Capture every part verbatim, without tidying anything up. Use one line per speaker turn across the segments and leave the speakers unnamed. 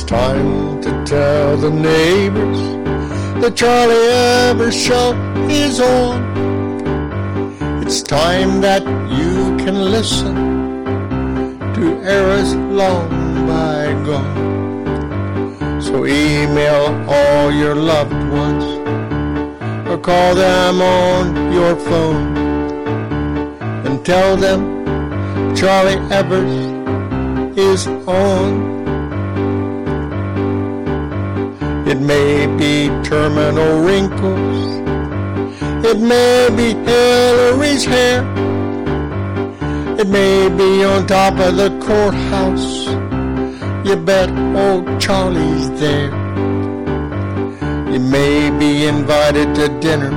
time to tell the neighbors the Charlie Evers Show is on. It's time that you can listen to eras long bygone. So email all your loved ones or call them on your phone and tell them Charlie Evers is on. It may be terminal wrinkles, it may be Hillary's hair, it may be on top of the courthouse. You bet old Charlie's there. You may be invited to dinner,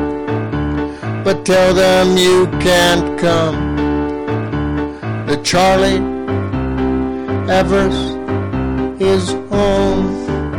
but tell them you can't come. The Charlie Evers is on.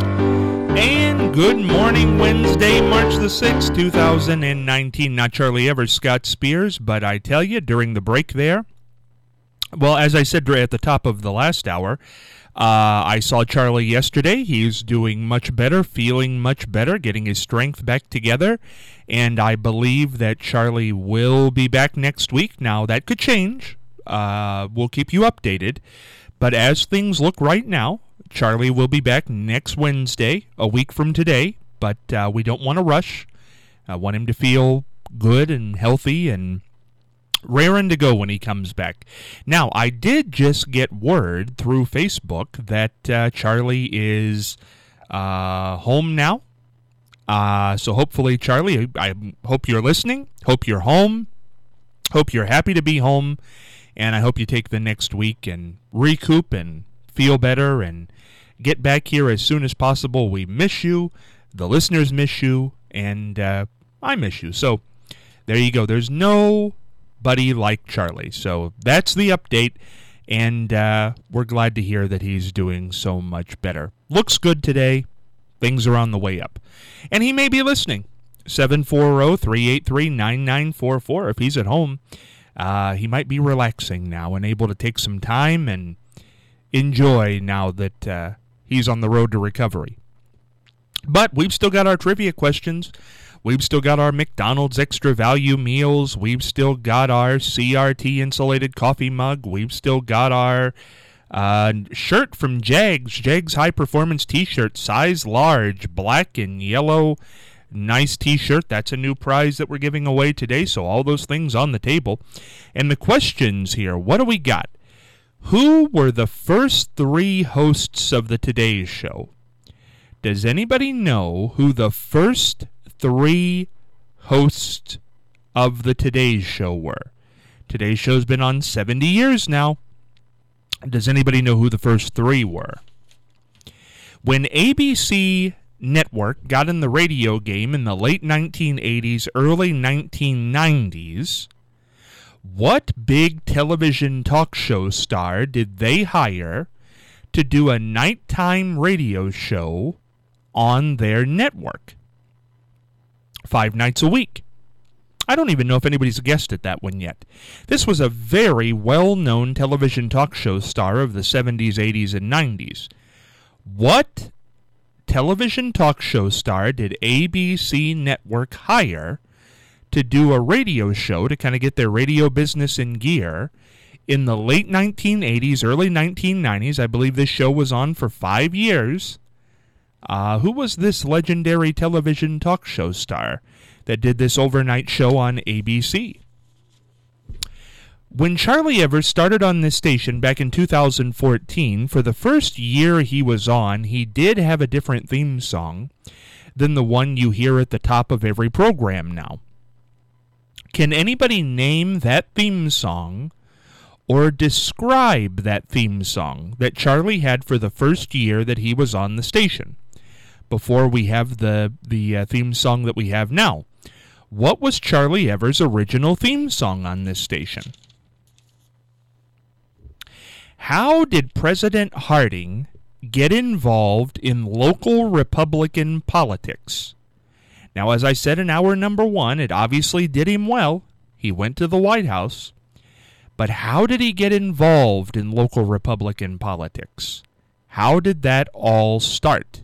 And good morning, Wednesday, March the sixth, two thousand nineteen. Not Charlie Evers, Scott Spears, but I tell you, during the break there, well, as I said at the top of the last hour, uh, I saw Charlie yesterday. He's doing much better, feeling much better, getting his strength back together, and I believe that Charlie will be back next week. Now, that could change. Uh, we'll keep you updated, but as things look right now, Charlie will be back next Wednesday, a week from today, but uh, we don't want to rush. I want him to feel good and healthy and raring to go when he comes back. Now, I did just get word through Facebook that uh, Charlie is uh, home now. Uh, so hopefully, Charlie, I, I hope you're listening. Hope you're home. Hope you're happy to be home. And I hope you take the next week and recoup and feel better and get back here as soon as possible. We miss you. The listeners miss you. And uh, I miss you. So there you go. There's nobody like Charlie. So that's the update. And uh, we're glad to hear that he's doing so much better. Looks good today. Things are on the way up. And he may be listening. seven four zero, three eight three, nine nine four four. If he's at home, uh, he might be relaxing now and able to take some time and enjoy now that uh, he's on the road to recovery. But we've still got our trivia questions. We've still got our McDonald's extra value meals. We've still got our C R T insulated coffee mug. We've still got our uh, shirt from Jags, Jags High Performance T-shirt, size large, black and yellow. Nice T-shirt. That's a new prize that we're giving away today. So all those things on the table. And the questions here, what do we got? Who were the first three hosts of the Today Show? Does anybody know who the first three hosts of the Today Show were? Today's Show's been on seventy years now. Does anybody know who the first three were? When A B C Network got in the radio game in the late nineteen eighties, early nineteen nineties, what big television talk show star did they hire to do a nighttime radio show on their network? Five nights a week. I don't even know if anybody's guessed at that one yet. This was a very well-known television talk show star of the seventies, eighties, and nineties. What television talk show star did A B C Network hire to do a radio show to kind of get their radio business in gear in the late nineteen eighties, early nineteen nineties? I believe this show was on for five years. Uh, who was this legendary television talk show star that did this overnight show on A B C? When Charlie Evers started on this station back in two thousand fourteen, for the first year he was on, he did have a different theme song than the one you hear at the top of every program now. Can anybody name that theme song or describe that theme song that Charlie had for the first year that he was on the station, before we have the, the uh, theme song that we have now? What was Charlie Evers' original theme song on this station? How did President Harding get involved in local Republican politics? Now, as I said in hour number one, it obviously did him well. He went to the White House. But how did he get involved in local Republican politics? How did that all start?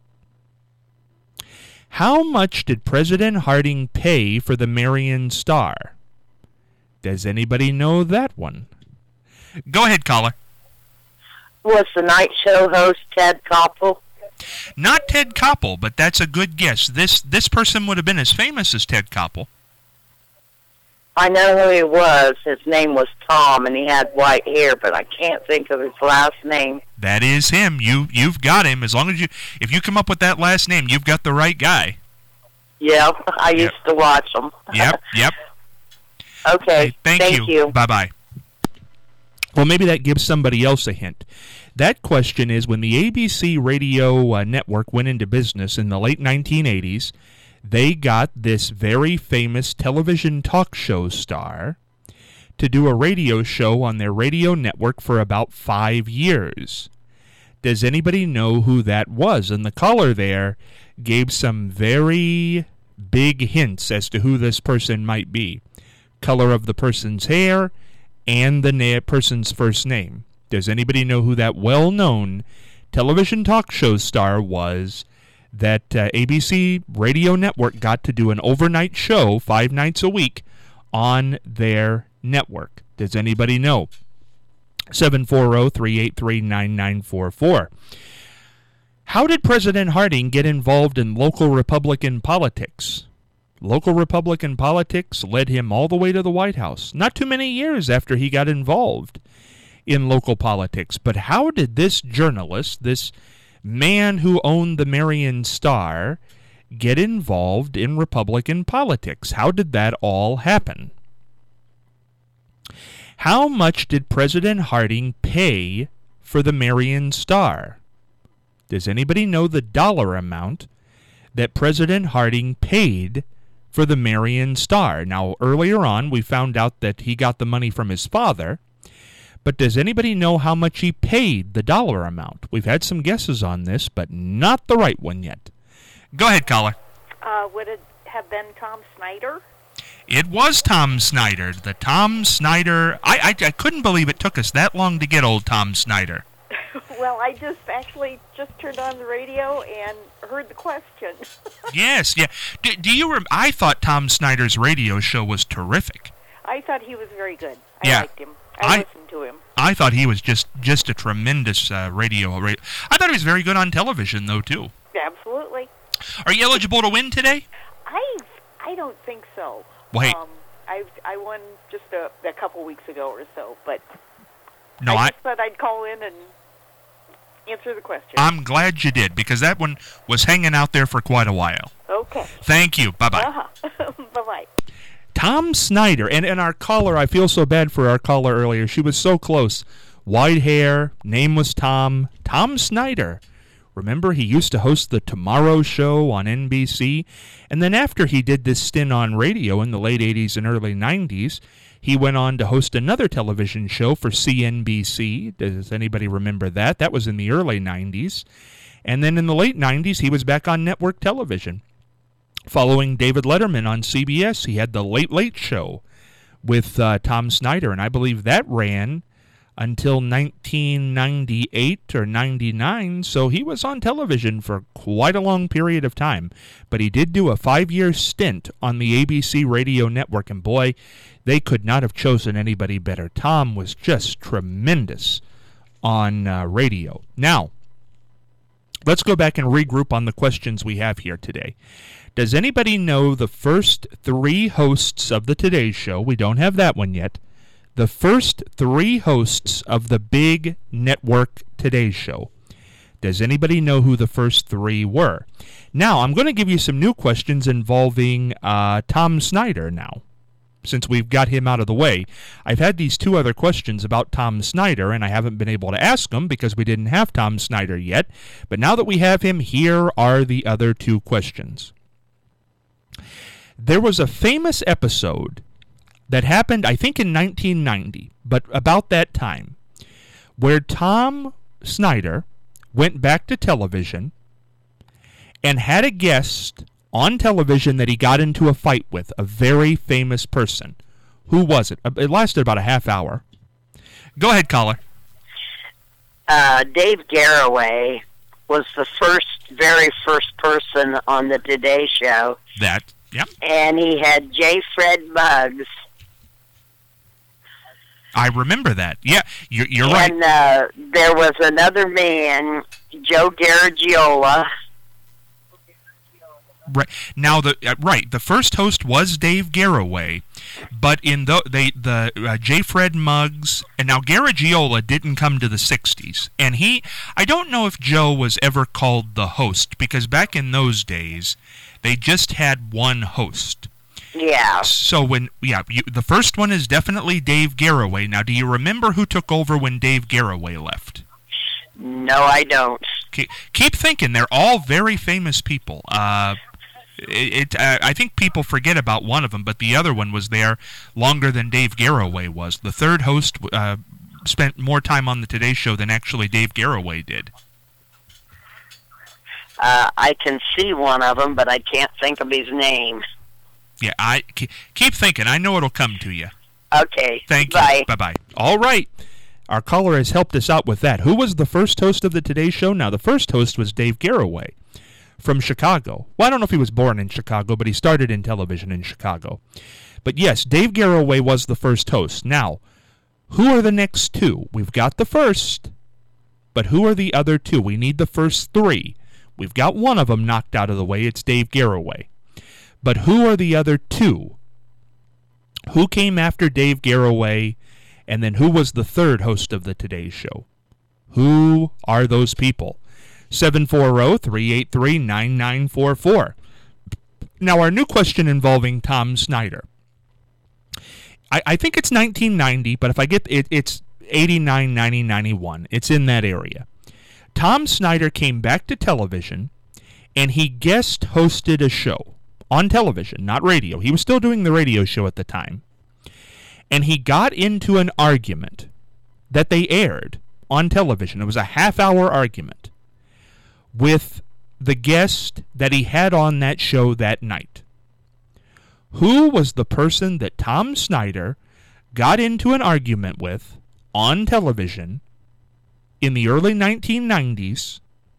How much did President Harding pay for the Marion Star? Does anybody know that one? Go ahead, caller.
Was the night show host Ted Koppel?
Not Ted Koppel, but that's a good guess. This this person would have been as famous as Ted Koppel.
I know who he was. His name was Tom, and he had white hair, but I can't think of his last name.
That is him. You you've got him. As long as you if you come up with that last name, you've got the right guy.
Yeah, I
yep.
used to watch him.
Yep, yep.
Okay.
Hey, thank,
thank
you.
you.
Bye bye. Well, maybe that gives somebody else a hint. That question is, when the A B C radio uh, network went into business in the late nineteen eighties, they got this very famous television talk show star to do a radio show on their radio network for about five years. Does anybody know who that was? And the caller there gave some very big hints as to who this person might be. Color of the person's hair and the na- person's first name. Does anybody know who that well-known television talk show star was that uh, A B C Radio Network got to do an overnight show five nights a week on their network? Does anybody know? seven four zero, three eight three, nine nine four four. How did President Harding get involved in local Republican politics? Local Republican politics led him all the way to the White House. Not too many years after he got involved in local politics. But how did this journalist, this man who owned the Marion Star, get involved in Republican politics? How did that all happen? How much did President Harding pay for the Marion Star? Does anybody know the dollar amount that President Harding paid for the Marion Star? Now, earlier on, we found out that he got the money from his father, but does anybody know how much he paid, the dollar amount? We've had some guesses on this, but not the right one yet. Go ahead, caller.
Uh, would it have been Tom Snyder?
It was Tom Snyder. The Tom Snyder... I, I, I couldn't believe it took us that long to get old Tom Snyder.
Well, I just actually just turned on the radio and heard the question.
Yes, yeah. Do, do you rem- I thought Tom Snyder's radio show was terrific.
I thought he was very good. I
yeah.
liked him. I,
I
listened to him.
I thought he was just, just a tremendous uh, radio, radio... I thought he was very good on television, though, too.
Absolutely.
Are you eligible to win today?
I I don't think so.
Wait.
Um, I I won just a, a couple weeks ago or so, but
no,
I
I
just thought I'd call in and answer the question.
I'm glad you did, because that one was hanging out there for quite a while.
Okay.
Thank you. Bye-bye.
Uh-huh. Bye-bye.
Tom Snyder, and, and our caller, I feel so bad for our caller earlier. She was so close. White hair, name was Tom. Tom Snyder. Remember, he used to host the Tomorrow Show on N B C, and then after he did this stint on radio in the late eighties and early nineties, he went on to host another television show for C N B C. Does anybody remember that? That was in the early nineties. And then in the late nineties, he was back on network television. Following David Letterman on C B S, he had the Late Late Show with uh, Tom Snyder, and I believe that ran until nineteen ninety-eight or ninety-nine, so he was on television for quite a long period of time. But he did do a five-year stint on the A B C radio network, and boy, they could not have chosen anybody better. Tom was just tremendous on uh, radio. Now, let's go back and regroup on the questions we have here today. Does anybody know the first three hosts of the Today Show? We don't have that one yet. The first three hosts of the big network Today Show. Does anybody know who the first three were? Now, I'm going to give you some new questions involving uh, Tom Snyder now, since we've got him out of the way. I've had these two other questions about Tom Snyder, and I haven't been able to ask them because we didn't have Tom Snyder yet. But now that we have him, here are the other two questions. There was a famous episode that happened, I think, in nineteen ninety, but about that time, where Tom Snyder went back to television and had a guest on television that he got into a fight with, a very famous person. Who was it? It lasted about a half hour. Go ahead, caller.
uh, Dave Garroway was the first, very first person on the Today Show.
That, yep.
And he had J. Fred Muggs.
I remember that. Yeah, you're, you're right.
And uh, there was another man, Joe Garagiola.
Right now, the uh, right the first host was Dave Garroway, but in the they the uh, J. Fred Muggs, and now Garagiola didn't come to the sixties, and he I don't know if Joe was ever called the host, because back in those days they just had one host.
Yeah.
So when yeah you, the first one is definitely Dave Garroway. Now, do you remember who took over when Dave Garroway left?
No, I don't.
Keep, keep thinking. They're all very famous people. Uh, it, it uh, I think people forget about one of them, but the other one was there longer than Dave Garroway was. The third host uh, spent more time on the Today Show than actually Dave Garroway did.
Uh, I can see one of them, but I can't think of his name.
Yeah, I keep thinking. I know it'll come to you.
Okay.
Thank
Bye.
you. Bye-bye. All right. Our caller has helped us out with that. Who was the first host of the Today Show? Now, the first host was Dave Garroway from Chicago. Well, I don't know if he was born in Chicago, but he started in television in Chicago. But yes, Dave Garroway was the first host. Now, who are the next two? We've got the first, but who are the other two? We need the first three. We've got one of them knocked out of the way. It's Dave Garroway. But who are the other two? Who came after Dave Garroway? And then who was the third host of the Today Show? Who are those people? seven four zero, three eight three, nine nine four four. Now, our new question involving Tom Snyder. I, I think it's nineteen ninety, but if I get it, it's eighty-nine, ninety, ninety-one. It's in that area. Tom Snyder came back to television, and he guest hosted a show on television, not radio. He was still doing the radio show at the time. And he got into an argument that they aired on television. It was a half-hour argument with the guest that he had on that show that night. Who was the person that Tom Snyder got into an argument with on television in the early nineteen nineties?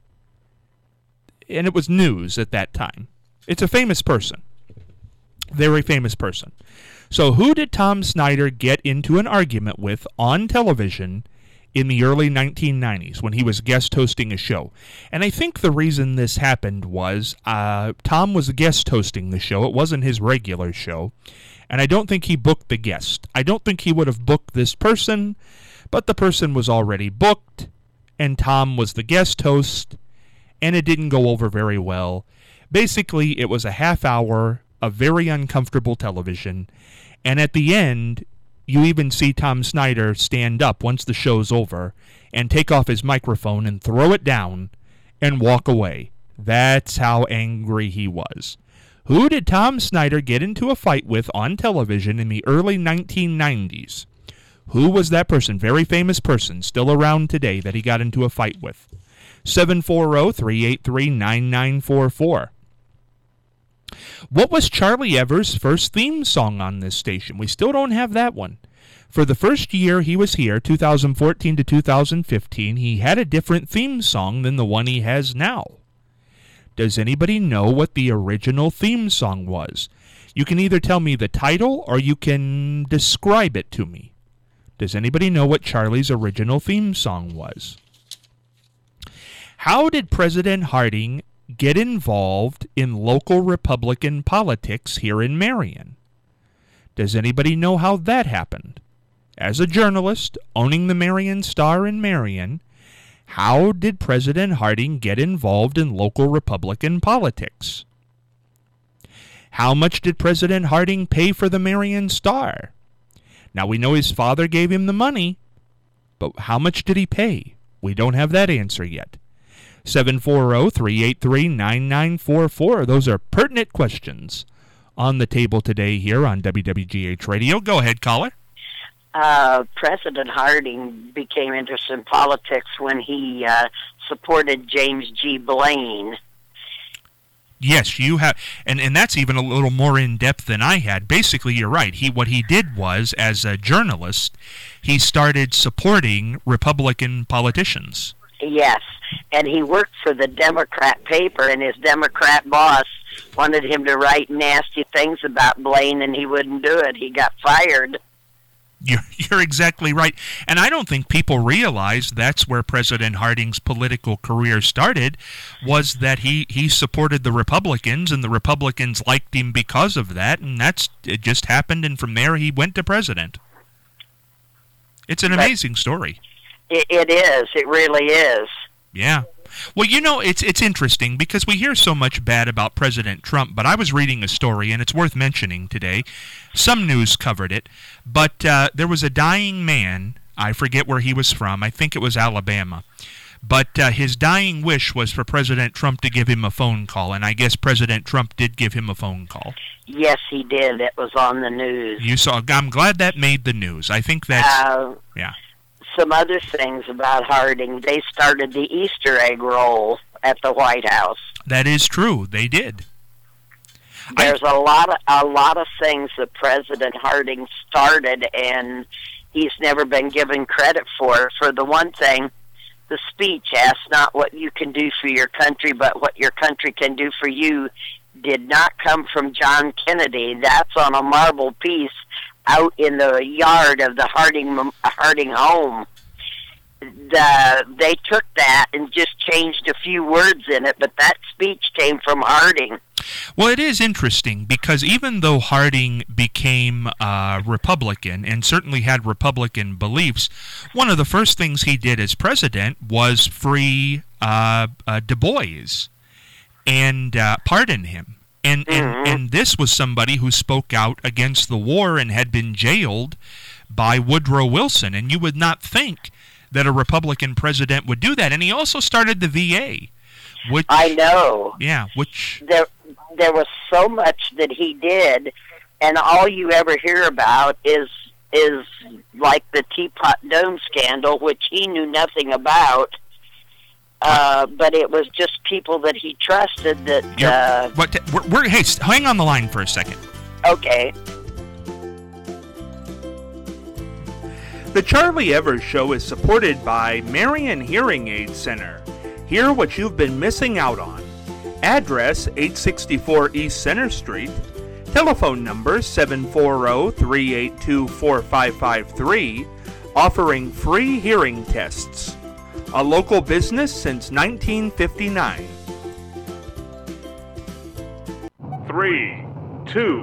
And it was news at that time. It's a famous person. Very famous person. So who did Tom Snyder get into an argument with on television in the early nineteen nineties when he was guest hosting a show? And I think the reason this happened was uh, Tom was guest hosting the show. It wasn't his regular show. And I don't think he booked the guest. I don't think he would have booked this person, but the person was already booked, and Tom was the guest host, and it didn't go over very well. Basically, it was a half hour of very uncomfortable television, and at the end, you even see Tom Snyder stand up once the show's over and take off his microphone and throw it down and walk away. That's how angry he was. Who did Tom Snyder get into a fight with on television in the early nineteen nineties? Who was that person? Very famous person, still around today, that he got into a fight with. seven four zero, three eight three, nine nine four four. What was Charlie Evers' first theme song on this station? We still don't have that one. For the first year he was here, two thousand fourteen to two thousand fifteen, he had a different theme song than the one he has now. Does anybody know what the original theme song was? You can either tell me the title or you can describe it to me. Does anybody know what Charlie's original theme song was? How did President Harding get involved in local Republican politics here in Marion? Does anybody know how that happened? As a journalist owning the Marion Star in Marion, how did President Harding get involved in local Republican politics? How much did President Harding pay for the Marion Star? Now, we know his father gave him the money, but how much did he pay? We don't have that answer yet. seven four zero, three eight three, nine nine four four. Those are pertinent questions on the table today here on W W G H Radio. Go ahead, caller.
Uh, President Harding became interested in politics when he uh, supported James G. Blaine.
Yes, you have, and, and that's even a little more in depth than I had. Basically, you're right. He what he did was, as a journalist, he started supporting Republican politicians.
Yes, and he worked for the Democrat paper, and his Democrat boss wanted him to write nasty things about Blaine, and he wouldn't do it. He got fired.
You're, you're exactly right. And I don't think people realize that's where President Harding's political career started, was that he, he supported the Republicans, and the Republicans liked him because of that, and that's it just happened, and from there he went to president. It's an amazing story.
It, it is. It really is.
Yeah. Well, you know, it's it's interesting because we hear so much bad about President Trump, but I was reading a story, and it's worth mentioning today. Some news covered it, but uh, there was a dying man. I forget where he was from. I think it was Alabama. But uh, his dying wish was for President Trump to give him a phone call, and I guess President Trump did give him a phone call.
Yes, he did. It was on the news.
You saw. I'm glad that made the news. I think that's...
Uh,
yeah.
Some other things about Harding. They started the Easter egg roll at the White House.
That is true. They did.
There's I, a lot of a lot of things that President Harding started, and he's never been given credit for. For the one thing, the speech, "Ask not what you can do for your country, but what your country can do for you," did not come from John Kennedy. That's on a marble piece out in the yard of the Harding Harding home. The, they took that and just changed a few words in it, but that speech came from Harding.
Well, it is interesting because even though Harding became uh, Republican and certainly had Republican beliefs, one of the first things he did as president was free uh, uh, Du Bois and uh, pardon him. And, and
mm-hmm.
and this was somebody who spoke out against the war and had been jailed by Woodrow Wilson. And you would not think that a Republican president would do that. And he also started the V A. Which,
I know.
Yeah, which...
There, there was so much that he did, and all you ever hear about is is like the Teapot Dome scandal, which he knew nothing about. Uh, but it was just people that he trusted that... Uh,
but we're, we're, hey, hang on the line for a second.
Okay.
The Charlie Evers Show is supported by Marion Hearing Aid Center. Hear what you've been missing out on. Address eight sixty-four East Center Street. Telephone number seven four zero, three eight two, four five five three. Offering free hearing tests. A local business since nineteen fifty-nine.
Three, two,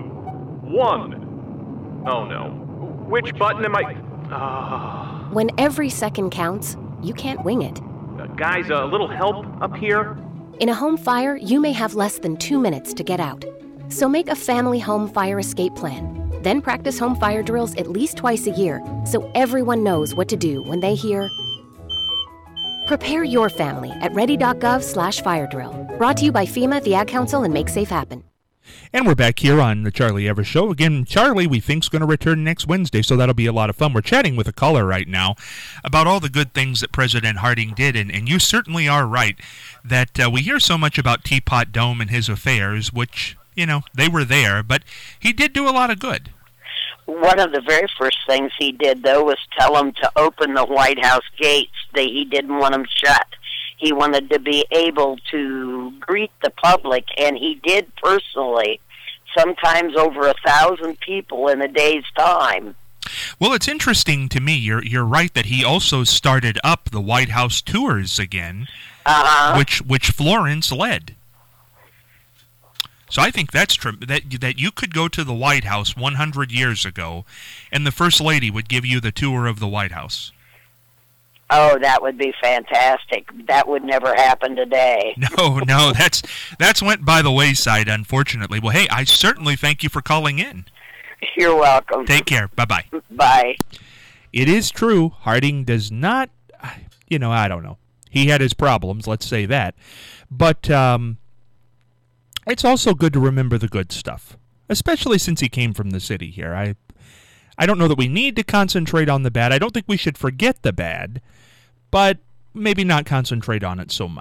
one. Oh no. Which button am I... Uh...
When every second counts, you can't wing it.
Uh, guys, a little help up here?
In a home fire, you may have less than two minutes to get out. So make a family home fire escape plan. Then practice home fire drills at least twice a year so everyone knows what to do when they hear... Prepare your family at ready.gov slash fire drill. Brought to you by FEMA, the Ad Council, and Make Safe Happen.
And we're back here on the Charlie Evers Show. Again, Charlie, we think, is going to return next Wednesday, so that'll be a lot of fun. We're chatting with a caller right now about all the good things that President Harding did, and, and you certainly are right that uh, we hear so much about Teapot Dome and his affairs, which, you know, they were there, but he did do a lot of good.
One of the very first things he did, though, was tell them to open the White House gates. They, he didn't want them shut. He wanted to be able to greet the public, and he did personally, sometimes over a thousand people in a day's time.
Well, it's interesting to me. You're you're right that he also started up the White House tours again,
uh-huh.
which which Florence led. So I think that's true. That that you could go to the White House one hundred years ago, and the First Lady would give you the tour of the White House.
Oh, that would be fantastic. That would never happen today.
No, no, that's that's went by the wayside, unfortunately. Well, hey, I certainly thank you for calling in.
You're welcome.
Take care. Bye-bye.
Bye.
It is true. Harding does not, you know, I don't know. He had his problems, let's say that. But um, it's also good to remember the good stuff, especially since he came from the city here. I, I don't know that we need to concentrate on the bad. I don't think we should forget the bad, but maybe not concentrate on it so much.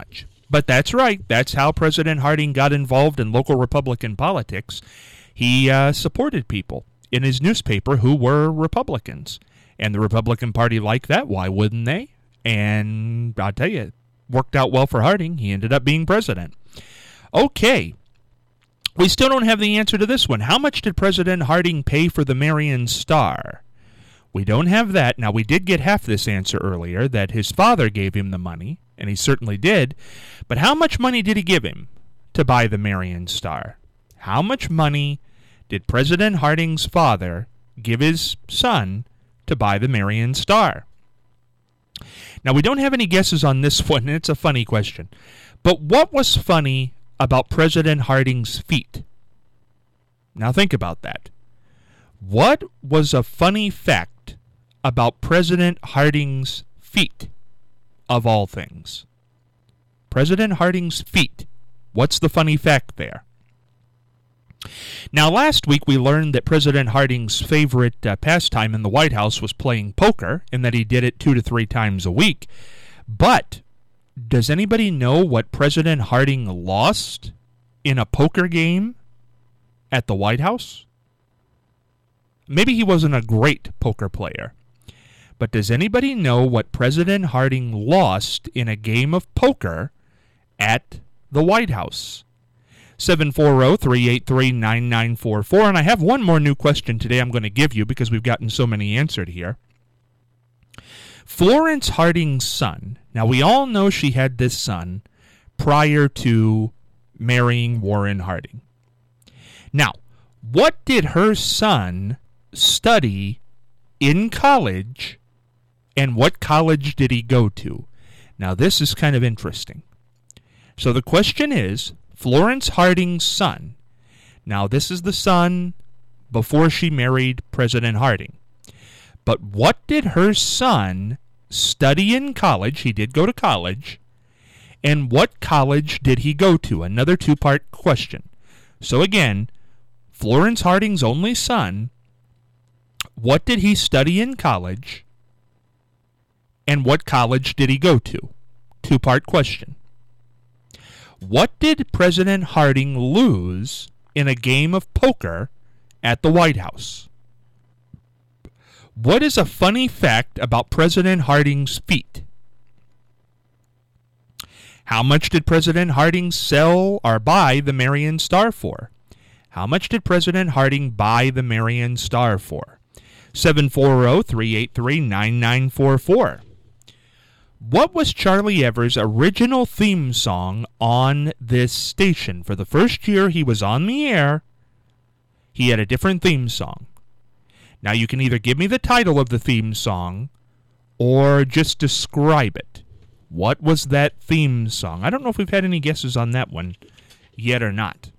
But that's right. That's how President Harding got involved in local Republican politics. He uh, supported people in his newspaper who were Republicans. And the Republican Party liked that. Why wouldn't they? And I'll tell you, it worked out well for Harding. He ended up being president. Okay. We still don't have the answer to this one. How much did President Harding pay for the Marion Star? We don't have that. Now, we did get half this answer earlier, that his father gave him the money, and he certainly did. But how much money did he give him to buy the Marion Star? How much money did President Harding's father give his son to buy the Marion Star? Now, we don't have any guesses on this one, and it's a funny question. But what was funny about President Harding's feet? Now, think about that. What was a funny fact about President Harding's feet, of all things? President Harding's feet. What's the funny fact there? Now, last week we learned that President Harding's favorite uh, pastime in the White House was playing poker, and that he did it two to three times a week. But does anybody know what President Harding lost in a poker game at the White House? Maybe he wasn't a great poker player. But does anybody know what President Harding lost in a game of poker at the White House? seven four zero, three eight three, nine nine four four. And I have one more new question today I'm going to give you because we've gotten so many answered here. Florence Harding's son. Now, we all know she had this son prior to marrying Warren Harding. Now, what did her son study in college, and what college did he go to? Now, this is kind of interesting. So the question is, Florence Harding's son. Now, this is the son before she married President Harding. But what did her son study in college? He did go to college. And what college did he go to? Another two-part question. So again, Florence Harding's only son, what did he study in college? And what college did he go to? Two-part question. What did President Harding lose in a game of poker at the White House? What is a funny fact about President Harding's feet? How much did President Harding sell or buy the Marion Star for? How much did President Harding buy the Marion Star for? seven four zero, three eight three, nine nine four four. What was Charlie Evers' original theme song on this station? For the first year he was on the air, he had a different theme song. Now, you can either give me the title of the theme song or just describe it. What was that theme song? I don't know if we've had any guesses on that one yet or not.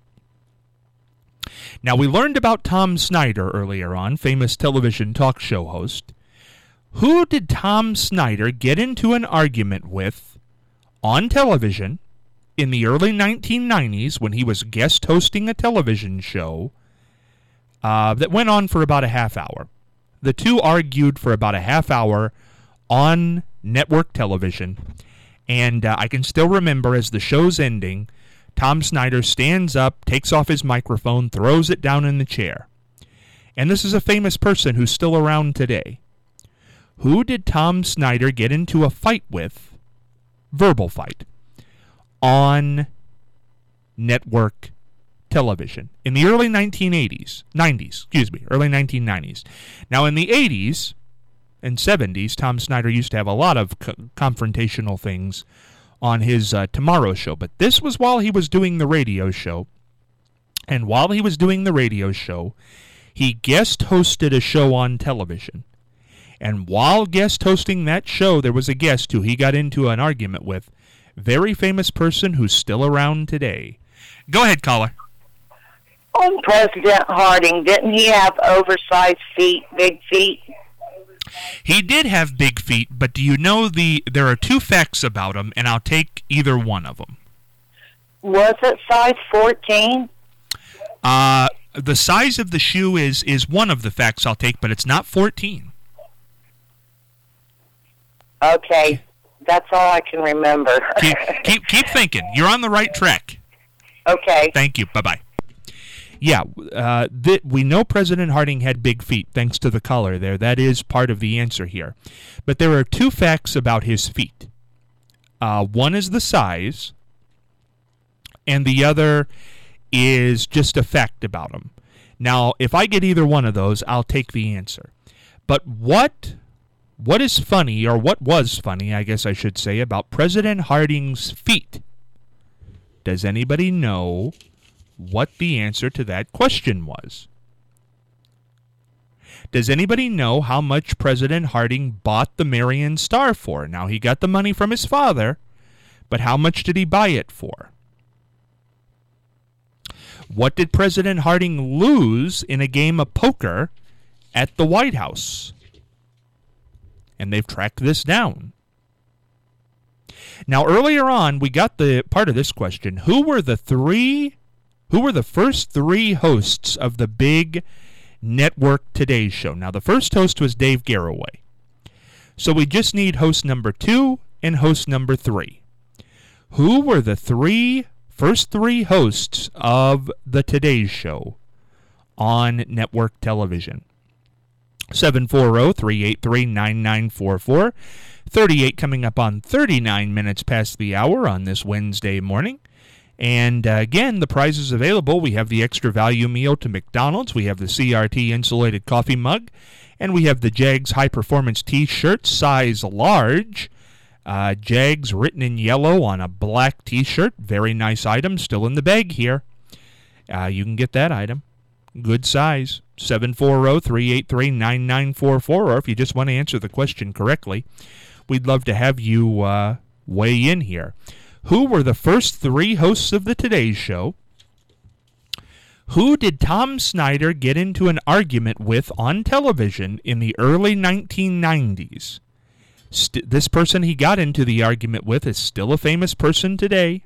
Now, we learned about Tom Snyder earlier on, famous television talk show host. Who did Tom Snyder get into an argument with on television in the early nineteen nineties when he was guest hosting a television show uh, that went on for about a half hour? The two argued for about a half hour on network television, and uh, I can still remember as the show's ending, Tom Snyder stands up, takes off his microphone, throws it down in the chair. And this is a famous person who's still around today. Who did Tom Snyder get into a fight with, verbal fight, on network television in the early nineteen eighties, nineties, excuse me, early nineteen nineties. Now, in the eighties and seventies, Tom Snyder used to have a lot of co- confrontational things on his uh, Tomorrow Show, but this was while he was doing the radio show. And while he was doing the radio show, he guest hosted a show on television. And while guest hosting that show, there was a guest who he got into an argument with. Very famous person who's still around today. Go ahead, caller.
On President Harding, didn't he have oversized feet, big feet?
He did have big feet, but do you know the? There are two facts about him, and I'll take either one of them.
Was it size fourteen?
Uh, the size of the shoe is, is one of the facts I'll take, but it's not fourteen.
Okay. That's all I can remember.
keep, keep keep thinking. You're on the right track.
Okay.
Thank you. Bye-bye. Yeah, uh, th- we know President Harding had big feet, thanks to the color there. That is part of the answer here. But there are two facts about his feet. Uh, one is the size, and the other is just a fact about him. Now, if I get either one of those, I'll take the answer. But what what is funny, or what was funny, I guess I should say, about President Harding's feet? Does anybody know what the answer to that question was? Does anybody know how much President Harding bought the Marion Star for? Now, he got the money from his father, but how much did he buy it for? What did President Harding lose in a game of poker at the White House? And they've tracked this down. Now, earlier on, we got the part of this question. Who were the three, who were the first three hosts of the big network Today Show? Now, the first host was Dave Garroway. So we just need host number two and host number three. Who were the three, first three hosts of the Today Show on network television? seven four zero, three eight three, nine nine four four. thirty-eight coming up on thirty-nine minutes past the hour on this Wednesday morning. And uh, again, the prizes available. We have the extra value meal to McDonald's. We have the C R T insulated coffee mug. And we have the Jags High Performance T-shirt, size large. Uh, Jags written in yellow on a black T-shirt. Very nice item. Still in the bag here. Uh, you can get that item. Good size. seven four zero, three eight three, nine nine four four. Or if you just want to answer the question correctly, we'd love to have you uh, weigh in here. Who were the first three hosts of the Today Show? Who did Tom Snyder get into an argument with on television in the early nineteen nineties? St- this person he got into the argument with is still a famous person today.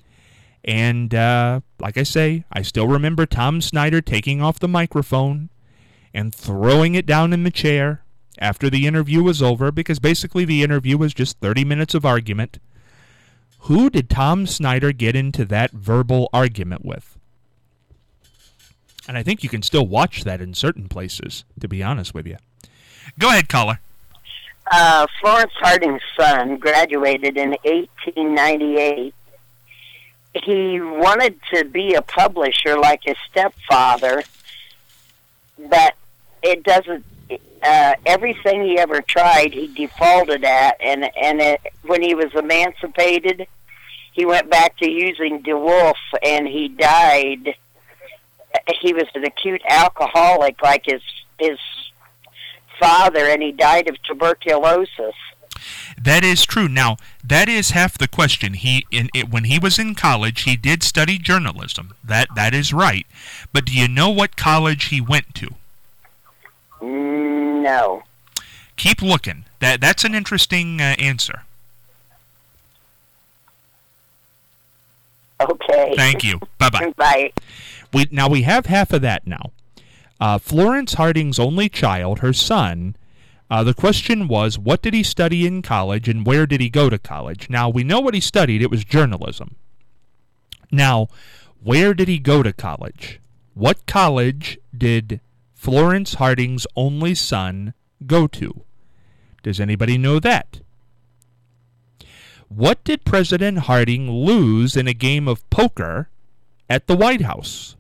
And uh, like I say, I still remember Tom Snyder taking off the microphone and throwing it down in the chair after the interview was over, because basically the interview was just thirty minutes of argument. Who did Tom Snyder get into that verbal argument with? And I think you can still watch that in certain places, to be honest with you. Go ahead, caller.
Uh, Florence Harding's son graduated in eighteen ninety-eight. He wanted to be a publisher like his stepfather, but it doesn't. Uh, everything he ever tried, he defaulted at, and and it, when he was emancipated, he went back to using DeWolf, and he died. He was an acute alcoholic like his his father, and he died of tuberculosis.
That is true. Now, that is half the question. He, in, it, when he was in college, he did study journalism. That that is right. But do you know what college he went to?
No.
Keep looking. That that's an interesting uh, answer.
Okay.
Thank you. Bye-bye.
Bye.
We now we have half of that now. Uh, Florence Harding's only child, her son. Uh, the question was, what did he study in college and where did he go to college? Now, we know what he studied. It was journalism. Now, where did he go to college? What college did Florence Harding's only son go to? Does anybody know that? What did President Harding lose in a game of poker at the White House?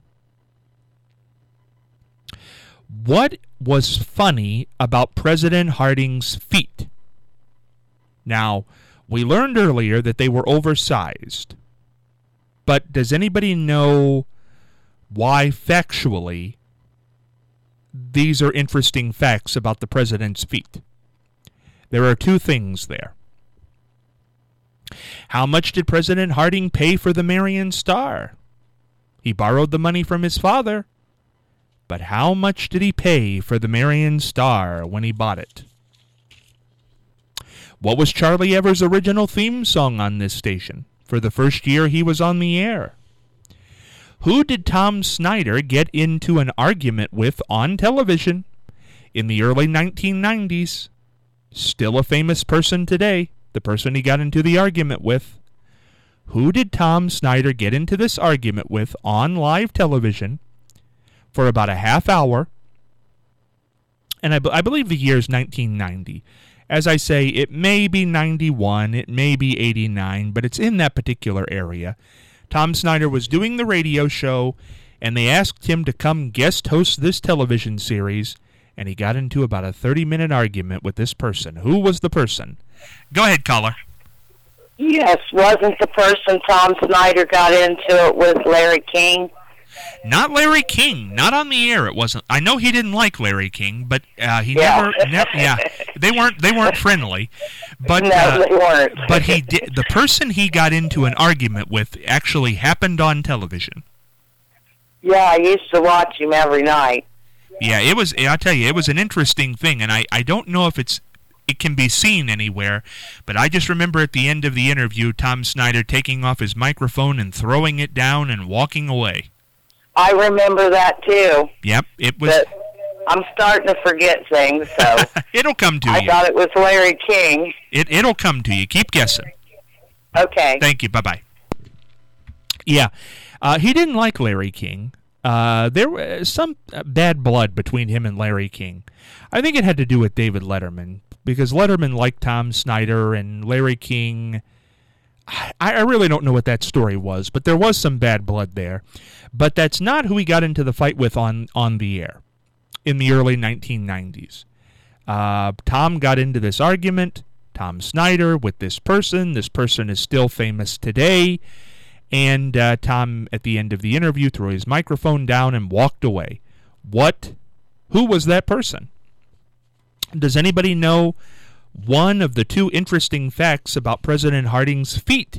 What was funny about President Harding's feet? Now, we learned earlier that they were oversized. But does anybody know why factually these are interesting facts about the president's feet? There are two things there. How much did President Harding pay for the Marion Star? He borrowed the money from his father. But how much did he pay for the Marion Star when he bought it? What was Charlie Evers' original theme song on this station for the first year he was on the air? Who did Tom Snyder get into an argument with on television in the early nineteen nineties? Still a famous person today. the person he got into the argument with. Who did Tom Snyder get into this argument with on live television for about a half hour? And I, b- I believe the year is nineteen ninety. As I say, it may be ninety-one, it may be eighty-nine, but it's in that particular area. Tom Snyder was doing the radio show, and they asked him to come guest host this television series, and he got into about a thirty-minute argument with this person. Who was the person? Go ahead, caller.
Yes, wasn't the person Tom Snyder got into it with Larry King?
Not Larry King. Not on the air. It wasn't. I know he didn't like Larry King, but uh, he
Yeah.
never. Ne- yeah, they weren't. They weren't friendly. But
No,
uh,
they weren't.
but he did. The person he got into an argument with actually happened on television.
Yeah, I used to watch him every night.
Yeah, it was. I tell you, it was an interesting thing, and I, I don't know if it's it can be seen anywhere, but I just remember at the end of the interview, Tom Snyder taking off his microphone and throwing it down and walking away.
I remember that too.
Yep, it was.
But I'm starting to forget things, so
It'll come to
I
you.
thought it was Larry King.
It it'll come to you. Keep guessing.
Okay.
Thank you. Bye bye. Yeah, uh, he didn't like Larry King. Uh, there was some uh, bad blood between him and Larry King. I think it had to do with David Letterman, because Letterman liked Tom Snyder, and Larry King, I, I really don't know what that story was, but there was some bad blood there. But that's not who he got into the fight with on, on the air in the early nineteen nineties. Uh, Tom got into this argument, Tom Snyder, with this person. This person is still famous today. And uh, Tom, at the end of the interview, threw his microphone down and walked away. What? Who was that person? Does anybody know one of the two interesting facts about President Harding's feet?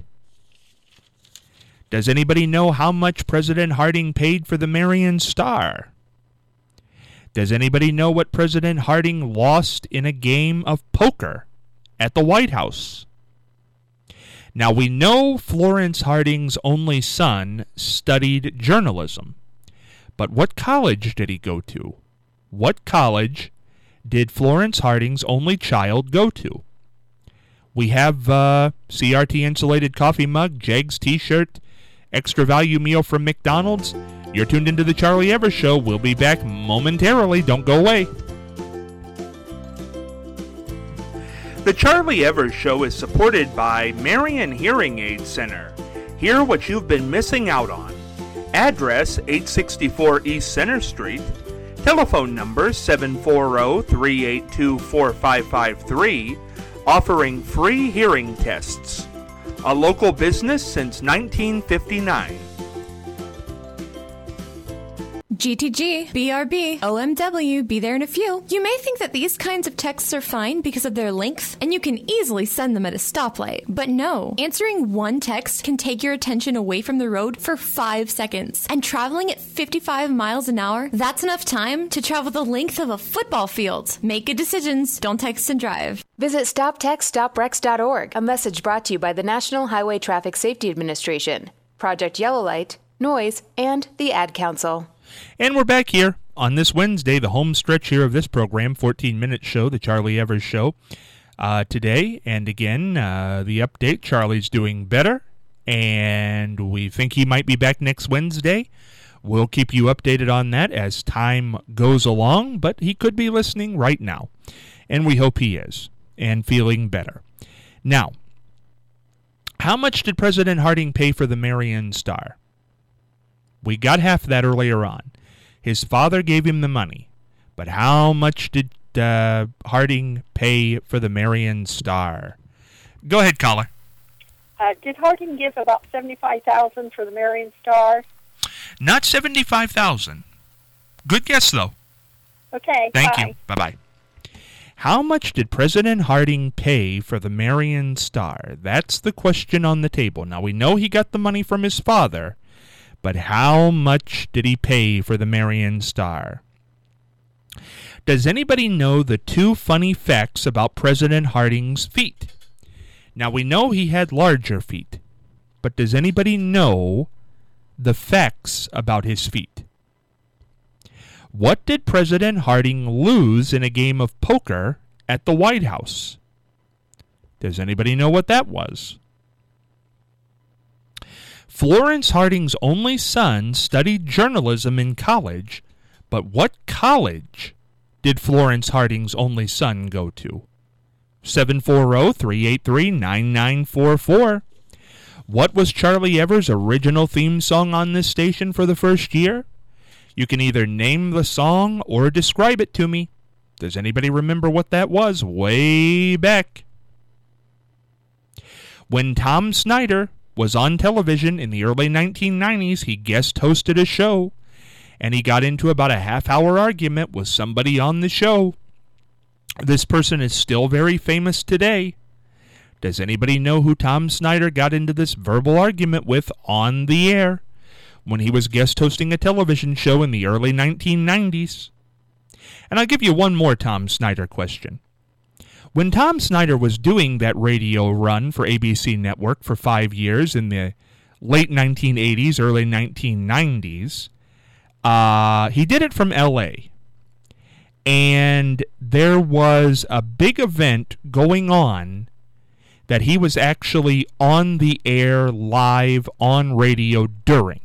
Does anybody know how much President Harding paid for the Marion Star? Does anybody know what President Harding lost in a game of poker at the White House? Now, we know Florence Harding's only son studied journalism, but what college did he go to? What college did Florence Harding's only child go to? We have uh, C R T insulated coffee mug, Jags t-shirt, extra value meal from McDonald's. You're tuned into the Charlie Evers Show. We'll be back momentarily. Don't go away. The Charlie Evers Show is supported by Marion Hearing Aid Center. Hear what you've been missing out on. Address eight sixty-four East Center Street. Telephone number seven four zero, three eight two, four five five three. Offering free hearing tests. A local business since nineteen fifty-nine.
G T G, B R B, O M W, be there in a few. You may think that these kinds of texts are fine because of their length, and you can easily send them at a stoplight. But no, answering one text can take your attention away from the road for five seconds. And traveling at fifty-five miles an hour, that's enough time to travel the length of a football field. Make good decisions. Don't text and drive.
Visit stop text stop wrecks dot org. A message brought to you by the National Highway Traffic Safety Administration, Project Yellow Light, Noise, and the Ad Council.
And we're back here on this Wednesday, the home stretch here of this program, fourteen-minute show, the Charlie Evers Show, uh, today. And again, uh, the update, Charlie's doing better, and we think he might be back next Wednesday. We'll keep you updated on that as time goes along, but he could be listening right now, and we hope he is, and feeling better. Now, how much did President Harding pay for the Marion Star? We got half that earlier on. His father gave him the money. But how much did uh, Harding pay for the Marion Star? Go ahead, caller.
Uh, did Harding give about seventy-five thousand dollars for the Marion Star?
Not seventy-five thousand dollars. Good guess, though.
Okay,
Thank
bye.
you. Bye-bye. How much did President Harding pay for the Marion Star? That's the question on the table. Now, we know he got the money from his father, but how much did he pay for the Marion Star? Does anybody know the two funny facts about President Harding's feet? Now, we know he had larger feet, but does anybody know the facts about his feet? What did President Harding lose in a game of poker at the White House? Does anybody know what that was? Florence Harding's only son studied journalism in college, but what college did Florence Harding's only son go to? seven four zero, three eight three, nine nine four four. What was Charlie Evers' original theme song on this station for the first year? You can either name the song or describe it to me. Does anybody remember what that was way back? When Tom Snyder was on television in the early nineteen nineties, he guest hosted a show, and he got into about a half-hour argument with somebody on the show. This person is still very famous today. Does anybody know who Tom Snyder got into this verbal argument with on the air when he was guest hosting a television show in the early nineteen nineties? And I'll give you one more Tom Snyder question. When Tom Snyder was doing that radio run for A B C Network for five years in the late nineteen eighties, early nineteen nineties, uh, he did it from L A And there was a big event going on that he was actually on the air live on radio during.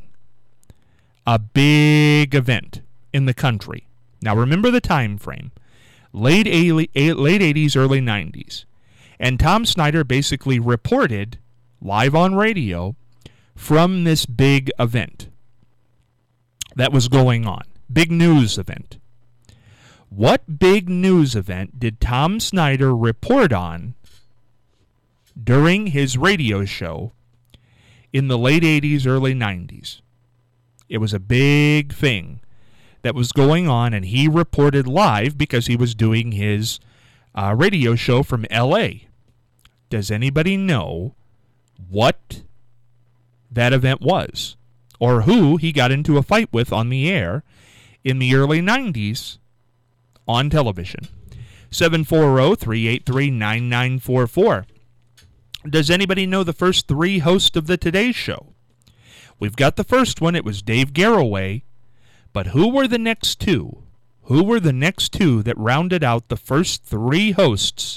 A big event in the country. Now remember the time frame. Late eighties, early nineties. And Tom Snyder basically reported live on radio from this big event that was going on. Big news event. What big news event did Tom Snyder report on during his radio show in the late eighties, early nineties? It was a big thing that was going on, and he reported live because he was doing his uh, radio show from L A Does anybody know what that event was, or who he got into a fight with on the air in the early nineties on television? seven four zero, three eight three, nine nine four four. Does anybody know the first three hosts of the Today Show? We've got the first one. It was Dave Garroway. But who were the next two? Who were the next two that rounded out the first three hosts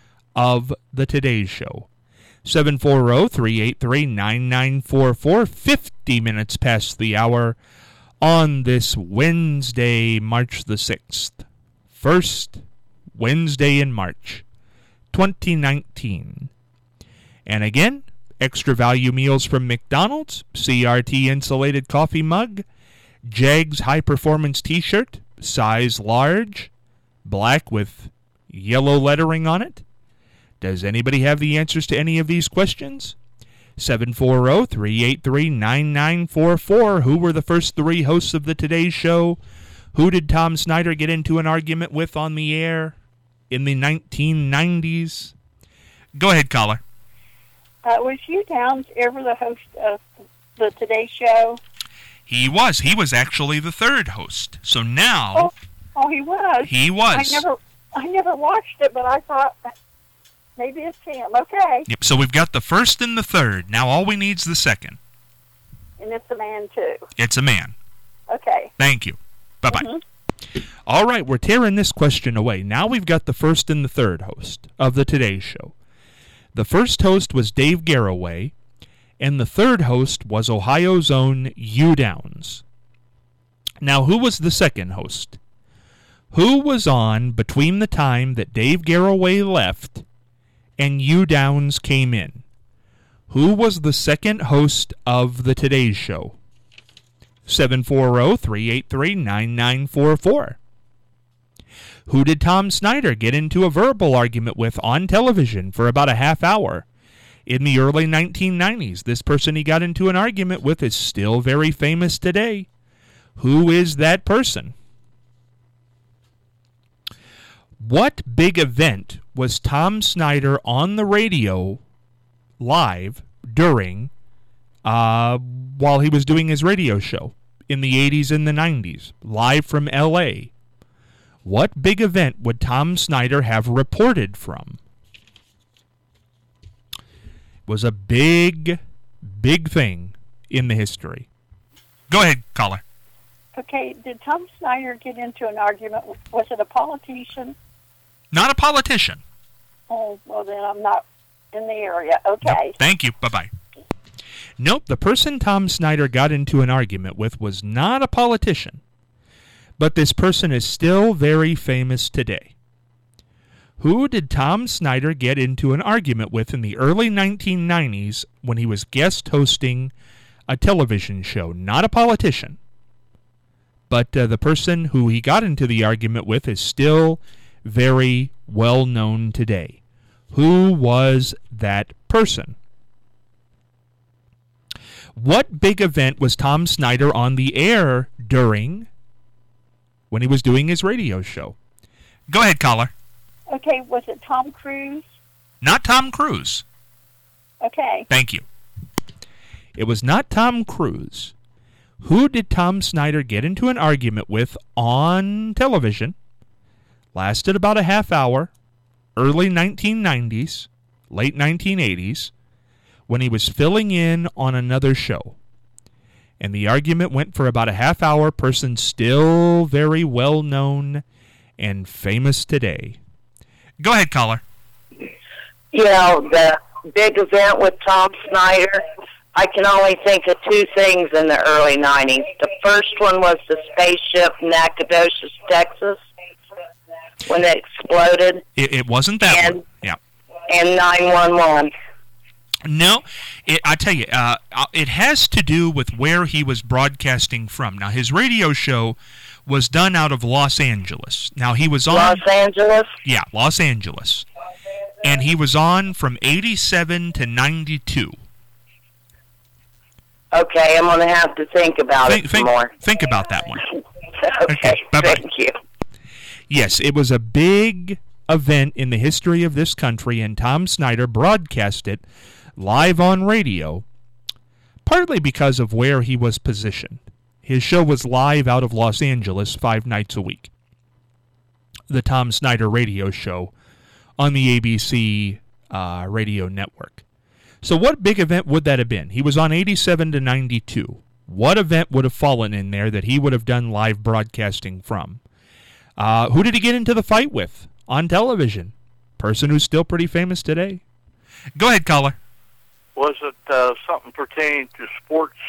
of the Today Show? seven four zero, three eight three, nine nine four four. fifty minutes past the hour on this Wednesday, March the sixth. First Wednesday in March, twenty nineteen. And again, extra value meals from McDonald's, C R T insulated coffee mug, Jags high-performance t-shirt, size large, black with yellow lettering on it. Does anybody have the answers to any of these questions? seven four zero, three eight three, nine nine four four. Who were the first three hosts of the Today Show? Who did Tom Snyder get into an argument with on the air in the nineteen nineties? Go ahead, caller.
Uh, was Hugh Downs ever the host of the Today Show?
He was. He was actually the third host. So now...
Oh, oh he was?
He was.
I never, I never watched it, but I thought maybe it's him. Okay.
Yep, so we've got the first and the third. Now all we need is the second.
And it's a man, too.
It's a man.
Okay.
Thank you. Bye-bye.
Mm-hmm.
All right, we're tearing this question away. Now we've got the first and the third host of the Today Show. The first host was Dave Garroway, and the third host was Ohio's own Hugh Downs. Now, who was the second host? Who was on between the time that Dave Garroway left and Hugh Downs came in? Who was the second host of the Today Show? seven four zero, three eight three, nine nine four four. Who did Tom Snyder get into a verbal argument with on television for about a half hour in the early nineteen nineties? This person he got into an argument with is still very famous today. Who is that person? What big event was Tom Snyder on the radio live during uh, while he was doing his radio show in the eighties and the nineties, live from L A? What big event would Tom Snyder have reported from? It was a big, big thing in the history. Go ahead, caller.
Okay, did Tom Snyder get into an argument? Was it a politician?
Not a politician.
Oh, well then I'm not in the area. Okay.
Yep. Thank you. Bye-bye. Nope, the person Tom Snyder got into an argument with was not a politician, but this person is still very famous today. Who did Tom Snyder get into an argument with in the early nineteen nineties when he was guest hosting a television show? Not a politician, but uh, the person who he got into the argument with is still very well known today. Who was that person? What big event was Tom Snyder on the air during when he was doing his radio show? Go ahead, caller.
Okay, was it Tom Cruise?
Not Tom Cruise.
Okay.
Thank you. It was not Tom Cruise. Who did Tom Snyder get into an argument with on television? Lasted about a half hour, early nineteen nineties, late nineteen eighties, when he was filling in on another show. And the argument went for about a half hour, person still very well known and famous today. Go ahead, caller.
You know, the big event with Tom Snyder, I can only think of two things in the early nineties. The first one was the spaceship in Nacogdoches, Texas, when it exploded.
It, it wasn't that
and,
one. Yeah.
And nine one one.
No, it, I tell you, uh, it has to do with where he was broadcasting from. Now, his radio show was done out of Los Angeles. Now, he was on...
Los Angeles?
Yeah, Los Angeles. And he was on from eighty-seven to ninety-two.
Okay, I'm going to have to think about
think,
it
think,
some more.
Think about that one.
okay,
okay, bye-bye.
Thank you.
Yes, it was a big event in the history of this country, and Tom Snyder broadcast it live on radio, partly because of where he was positioned. His show was live out of Los Angeles five nights a week. The Tom Snyder Radio Show on the A B C uh, radio network. So what big event would that have been? He was on eighty-seven to ninety-two. What event would have fallen in there that he would have done live broadcasting from? Uh, who did he get into the fight with on television? Person who's still pretty famous today. Go ahead, caller.
Was it uh, something pertaining to sports?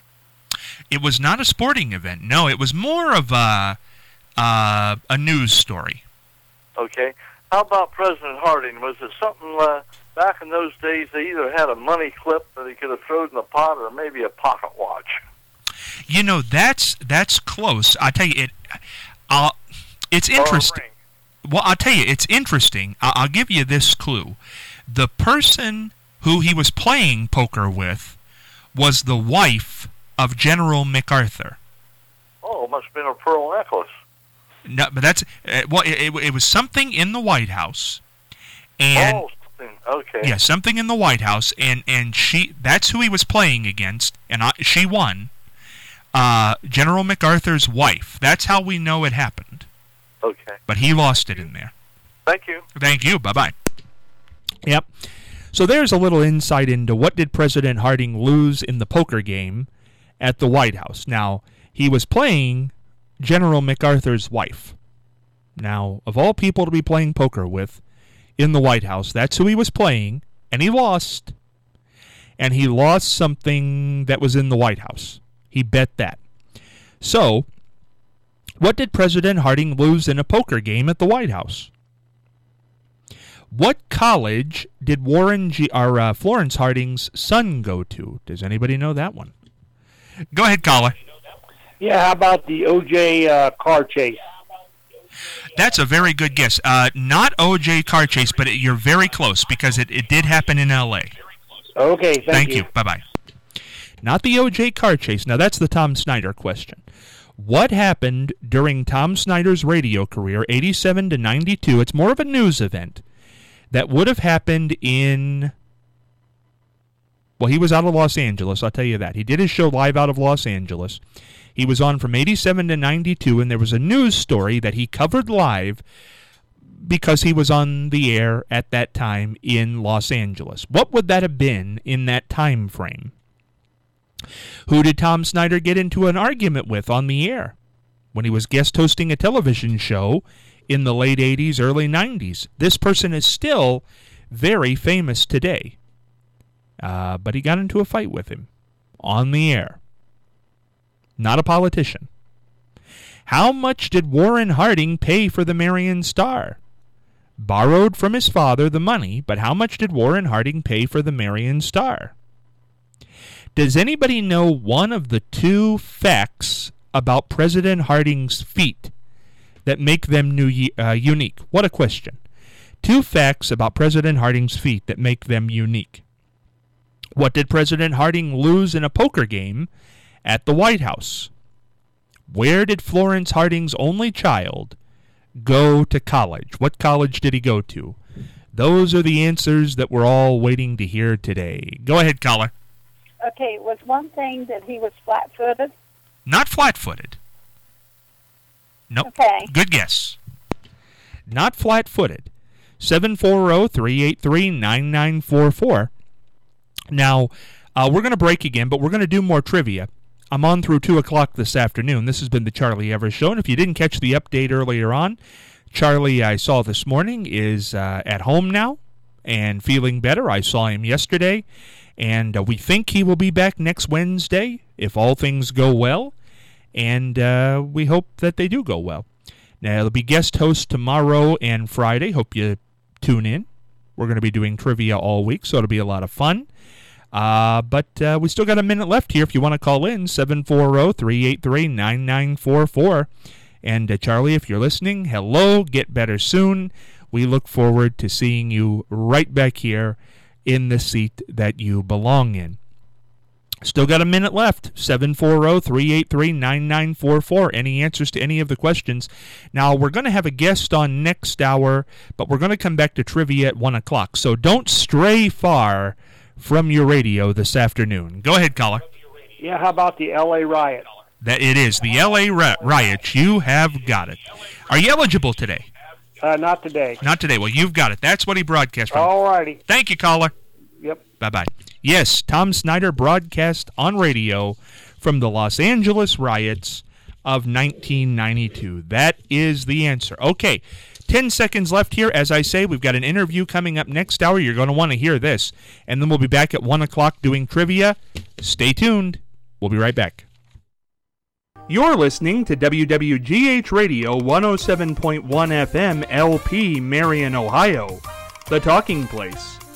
It was not a sporting event. No, it was more of a, uh, a news story.
Okay. How about President Harding? Was it something uh, back in those days they either had a money clip that he could have thrown in the pot or maybe a pocket watch?
You know, that's that's close. I tell you, it. I'll, it's interesting. Well, I'll tell you, it's interesting. I'll, I'll give you this clue. The person who he was playing poker with was the wife of General MacArthur.
Oh, it must have been a pearl necklace.
No, but that's uh, well. It, it, it was something in the White House, and
oh, something. Okay.
Yeah, something in the White House, and and she. That's who he was playing against, and I, she won. Uh, General MacArthur's wife. That's how we know it happened.
Okay.
But he lost it in there.
Thank you.
Thank you. Bye bye. Yep. So there's a little insight into what did President Harding lose in the poker game at the White House. Now, he was playing General MacArthur's wife. Now, of all people to be playing poker with in the White House, that's who he was playing, and he lost. And he lost something that was in the White House. He bet that. So, what did President Harding lose in a poker game at the White House? What college did Warren G. or uh, Florence Harding's son go to? Does anybody know that one? Go ahead, caller.
Yeah, how about the O J uh, car chase?
That's a very good guess. Uh, not O J car chase, but it, you're very close because it, it did happen in L A.
Okay, thank,
thank
you.
you. Bye-bye. Not the O J car chase. Now, that's the Tom Snyder question. What happened during Tom Snyder's radio career, eighty-seven to ninety-two? It's more of a news event that would have happened in... Well, he was out of Los Angeles, I'll tell you that. He did his show live out of Los Angeles. He was on from eighty-seven to ninety-two, and there was a news story that he covered live because he was on the air at that time in Los Angeles. What would that have been in that time frame? Who did Tom Snyder get into an argument with on the air when he was guest hosting a television show in the late eighties, early nineties? This person is still very famous today. Uh, but he got into a fight with him on the air. Not a politician. How much did Warren Harding pay for the Marion Star? Borrowed from his father the money, but how much did Warren Harding pay for the Marion Star? Does anybody know one of the two facts about President Harding's feet that make them new, uh, unique? What a question. Two facts about President Harding's feet that make them unique. What did President Harding lose in a poker game at the White House? Where did Florence Harding's only child go to college? What college did he go to? Those are the answers that we're all waiting to hear today. Go ahead, caller.
Okay, it was one thing that he was flat-footed.
Not flat-footed. Nope.
Okay.
Good guess. Not flat-footed. seven four zero, three eight three, nine nine four four. Now, uh, we're going to break again, but we're going to do more trivia. I'm on through two o'clock this afternoon. This has been the Charlie Evers Show, and if you didn't catch the update earlier on, Charlie, I saw this morning, is uh, at home now and feeling better. I saw him yesterday, and uh, we think he will be back next Wednesday if all things go well, and uh, we hope that they do go well. Now, there'll be guest hosts tomorrow and Friday. Hope you tune in. We're going to be doing trivia all week, so it'll be a lot of fun. Uh, but uh, we still got a minute left here if you want to call in, seven four zero, three eight three, nine nine four four. And uh, Charlie, if you're listening, hello, get better soon. We look forward to seeing you right back here in the seat that you belong in. Still got a minute left, seven four zero, three eight three, nine nine four four. Any answers to any of the questions? Now, we're going to have a guest on next hour, but we're going to come back to trivia at one o'clock. So don't stray far from your radio this afternoon. Go ahead, caller.
Yeah, how about the L A riot?
That it is the L A ri- riot. You have got it. Are you eligible today?
Uh, not today.
Not today. Well, you've got it. That's what he broadcast from.
All righty.
Thank you, caller.
Yep.
Bye-bye. Yes, Tom Snyder broadcast on radio from the Los Angeles riots of nineteen ninety-two. That is the answer. Okay. Ten seconds left here. As I say, we've got an interview coming up next hour. You're going to want to hear this. And then we'll be back at one o'clock doing trivia. Stay tuned. We'll be right back. You're listening to W W G H Radio one oh seven point one F M L P, Marion, Ohio. The Talking Place.